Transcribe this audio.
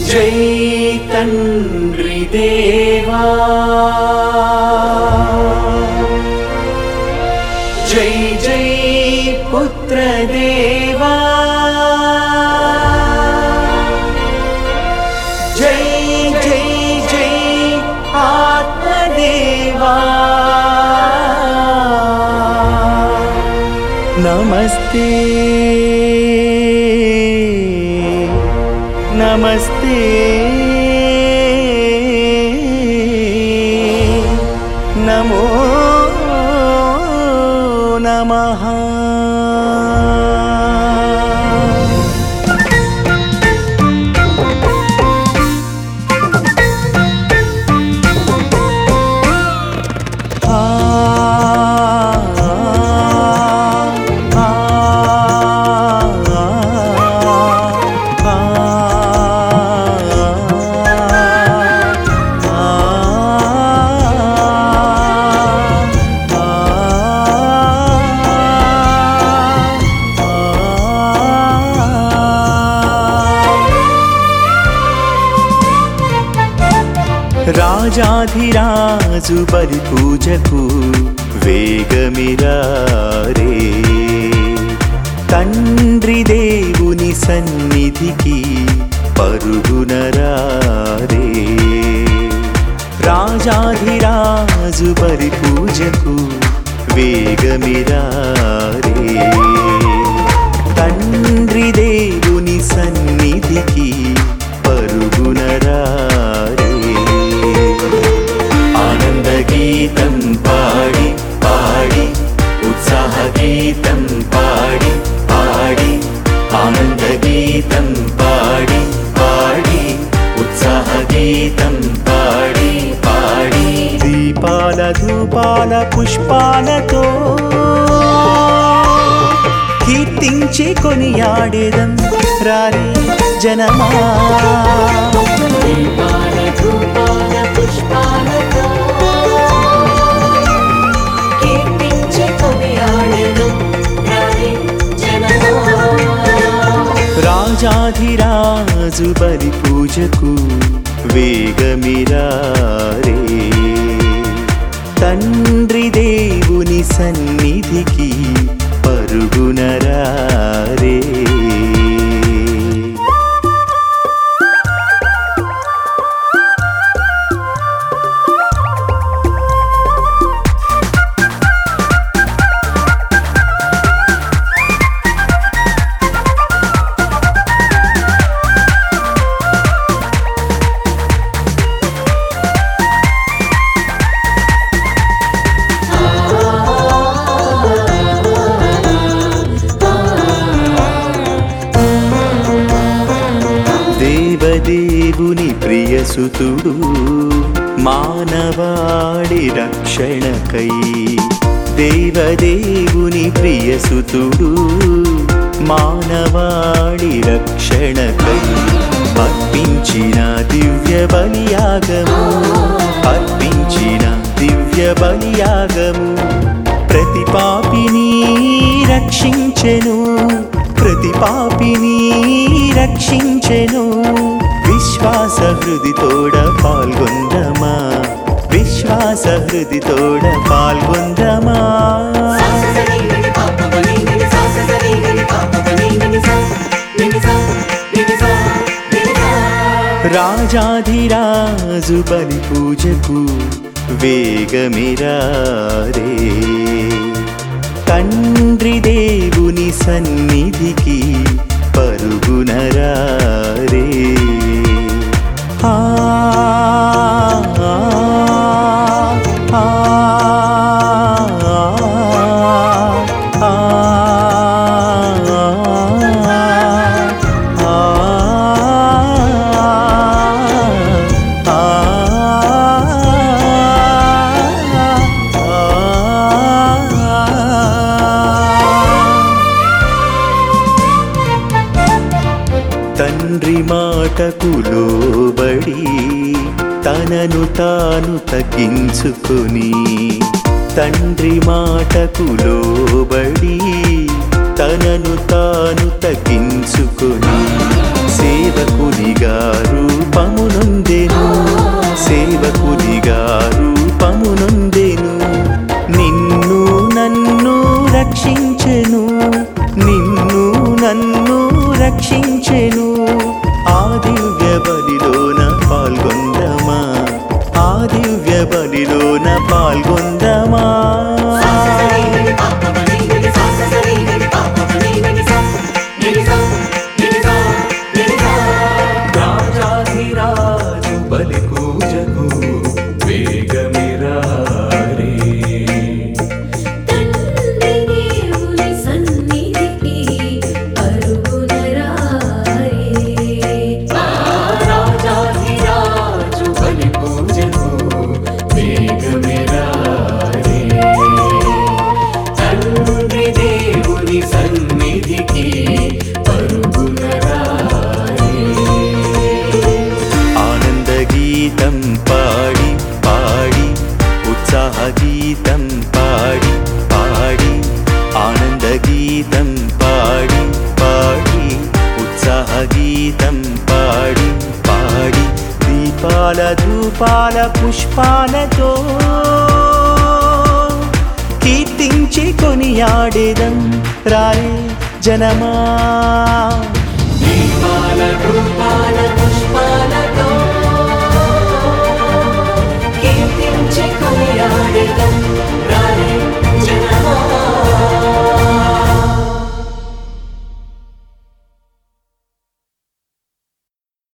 జై తండ్రి దేవా, జై జై పుత్ర దేవా, జై జై జై ఆత్మదేవా, నమస్తే నమస్తే నమో నమః. రాజాధిరాజు బలి పూజకు వేగమిరారే, తండ్రి దేవుని సన్నిధికి పరుగునరారే. రాజాధిరాజు బలి పూజకు వేగమిరారే, తండ్రి దేవుని సన్నిధికి పరుగునరారే. ఆనంద గీతం పాడి పాడి, ఉత్సాహ గీతం పాడి పాడి, ఆనంద గీతం పాడి పాడి, ఉత్సాహ గీతం పాడి పాడి. దీపాల ధూపాల పుష్పాలతో కీర్తించి కొనియాడేదం రారే జనమా. దీపాల ధూపాల పుష్పాలతో కీర్తించి కొనియాడెదం రారే జనమా. రాజాధిరాజు బలి పూజకు వేగమిరారే, తండ్రి దేవుని సన్నిధికి పరుగునరారే. దేవదేవుని ప్రియసుతుడు మానవాళి రక్షణకై, దేవదేవుని ప్రియసుతుడు మానవాళి రక్షణకై అర్పించిన దివ్య బలియాగము, అర్పించిన దివ్య బలియాగము. ప్రతి పాపిని రక్షించెను, ప్రతి పాపిని రక్షించెను. విశ్వాస హృదితోడ పాల్గొందమా, విశ్వాస హృదితోడ పాల్గొందమా. రాజాధిరాజు బలి పూజకు వేగమిరారే, తండ్రి దేవుని సన్నిధికి పరుగునరారే. ఆ తండ్రి మాటకు లోబడి తనను తాను తగ్గించుకొని, తండ్రి మాటకు లోబడి తనను తాను తగ్గించుకొని, సేవకునిగా రూపొందించెను. మనిషిగా రూపమునొందెను, నిన్ను నన్ను రక్షించెను, నిన్ను నన్ను రక్షించెను. ఆ దివ్య బలిలోన పాల్గొందమా, ఆ దివ్య బలిలోన పాల్గొందమా. రాజాధిరాజు బలి పూజకు వేగమే రారే. తండ్రి దేవుని సన్నిధికి పరుగున రారే. రాజాధిరాజు బలి పూజకు వేగమే రారే. తండ్రి దేవుని సన్నిధికి పరుగున రారే. ఆనంద గీతం పాడి పాడి, ఉత్సాహ గీతం పాడి పాడి, ఆనంద గీతం పాడి పాడి, ఉత్సాహ గీతం పాడి పాడి, దీపాల ధూపాల పుష్పాలతో కీర్తించి కొనియాడేదం రాయే జనమా. దీపాల రూపాలతో